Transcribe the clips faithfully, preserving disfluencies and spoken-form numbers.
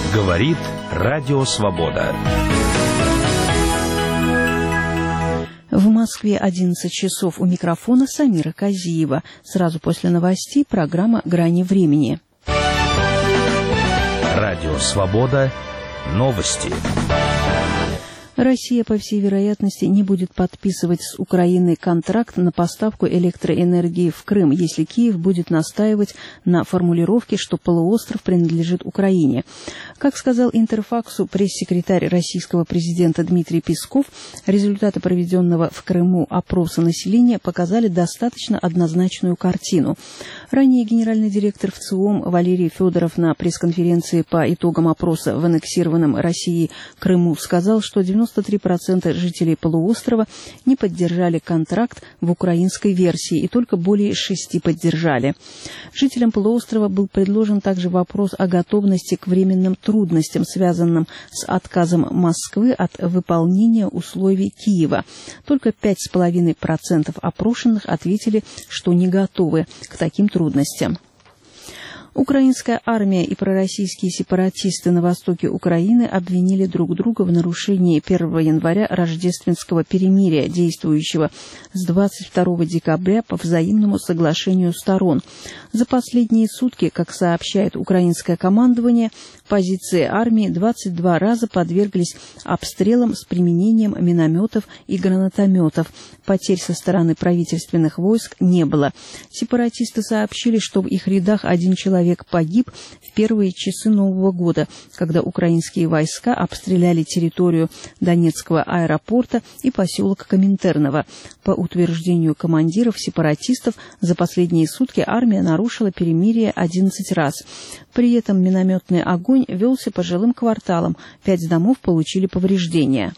Говорит Радио Свобода. В Москве одиннадцать часов. У микрофона Самира Казиева. Сразу после новостей программа «Грани времени». Радио Свобода. Новости. Россия, по всей вероятности, не будет подписывать с Украиной контракт на поставку электроэнергии в Крым, если Киев будет настаивать на формулировке, что полуостров принадлежит Украине. Как сказал Интерфаксу пресс-секретарь российского президента Дмитрий Песков, результаты проведенного в Крыму опроса населения показали достаточно однозначную картину. Ранее генеральный директор ВЦИОМ Валерий Федоров на пресс-конференции по итогам опроса в аннексированном Россией Крыму сказал, что девяносто три процента жителей полуострова не поддержали контракт в украинской версии, и только более шести поддержали. Жителям полуострова был предложен также вопрос о готовности к временным трудностям, связанным с отказом Москвы от выполнения условий Киева. Только пять целых пять десятых процента опрошенных ответили, что не готовы к таким трудностям. Украинская армия и пророссийские сепаратисты на востоке Украины обвинили друг друга в нарушении первого января рождественского перемирия, действующего с двадцать второго декабря по взаимному соглашению сторон. За последние сутки, как сообщает украинское командование, позиции армии двадцать два раза подверглись обстрелам с применением минометов и гранатометов. Потерь со стороны правительственных войск не было. Сепаратисты сообщили, что в их рядах один человек погиб в первые часы Нового года, когда украинские войска обстреляли территорию Донецкого аэропорта и поселок Коминтерново. По утверждению командиров сепаратистов, за последние сутки армия нарушила перемирие одиннадцать раз. При этом минометный огонь велся по жилым кварталам, пять домов получили повреждения.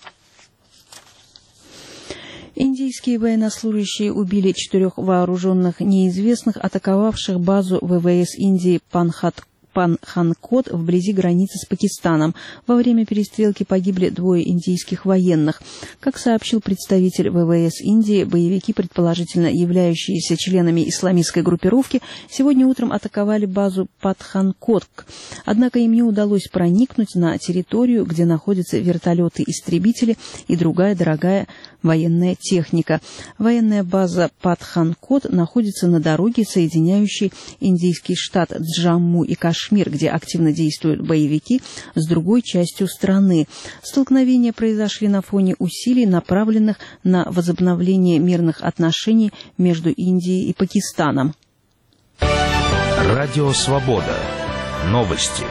Индийские военнослужащие убили четырех вооруженных неизвестных, атаковавших базу ВВС Индии Панхат. Панханкот вблизи границы с Пакистаном. Во время перестрелки погибли двое индийских военных. Как сообщил представитель ВВС Индии, боевики, предположительно являющиеся членами исламистской группировки, сегодня утром атаковали базу Панханкот. Однако им не удалось проникнуть на территорию, где находятся вертолеты-истребители и другая дорогая военная техника. Военная база Панханкот находится на дороге, соединяющей индийский штат Джамму и Кашмир, где активно действуют боевики, с другой частью страны. Столкновения произошли на фоне усилий, направленных на возобновление мирных отношений между Индией и Пакистаном. Радио Свобода. Новости.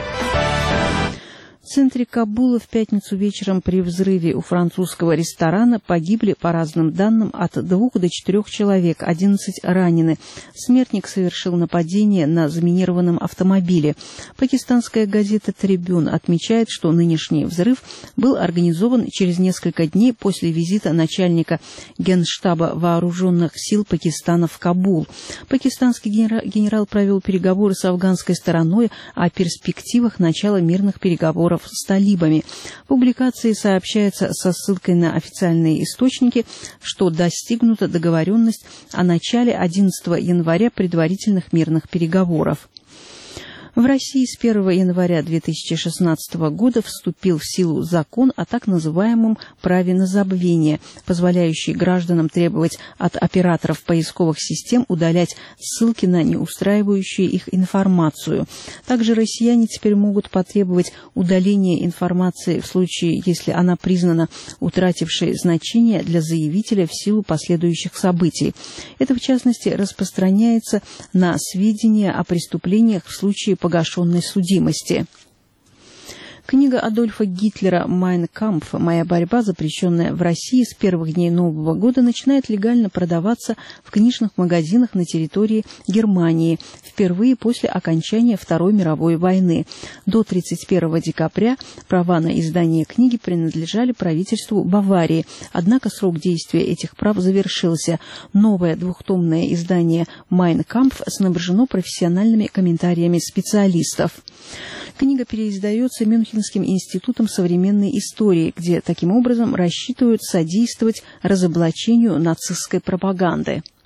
В центре Кабула в пятницу вечером при взрыве у французского ресторана погибли, по разным данным, от двух до четырех человек, одиннадцать ранены. Смертник совершил нападение на заминированном автомобиле. Пакистанская газета «Трибюн» отмечает, что нынешний взрыв был организован через несколько дней после визита начальника Генштаба вооруженных сил Пакистана в Кабул. Пакистанский генерал, генерал провел переговоры с афганской стороной о перспективах начала мирных переговоров с талибами. В публикации сообщается со ссылкой на официальные источники, что достигнута договоренность о начале одиннадцатого января предварительных мирных переговоров. В России с первого января две тысячи шестнадцатого года вступил в силу закон о так называемом праве на забвение, позволяющий гражданам требовать от операторов поисковых систем удалять ссылки на неустраивающую их информацию. Также россияне теперь могут потребовать удаления информации в случае, если она признана утратившей значение для заявителя в силу последующих событий. Это, в частности, распространяется на сведения о преступлениях в случае погашенной судимости. Книга Адольфа Гитлера «Майн кампф. Моя борьба», запрещенная в России с первых дней Нового года, начинает легально продаваться в книжных магазинах на территории Германии впервые после окончания Второй мировой войны. До тридцать первого декабря права на издание книги принадлежали правительству Баварии, однако срок действия этих прав завершился. Новое двухтомное издание «Майн кампф» снабжено профессиональными комментариями специалистов. Книга переиздается Мюнхенским институтом современной истории, где таким образом рассчитывают содействовать разоблачению нацистской пропаганды.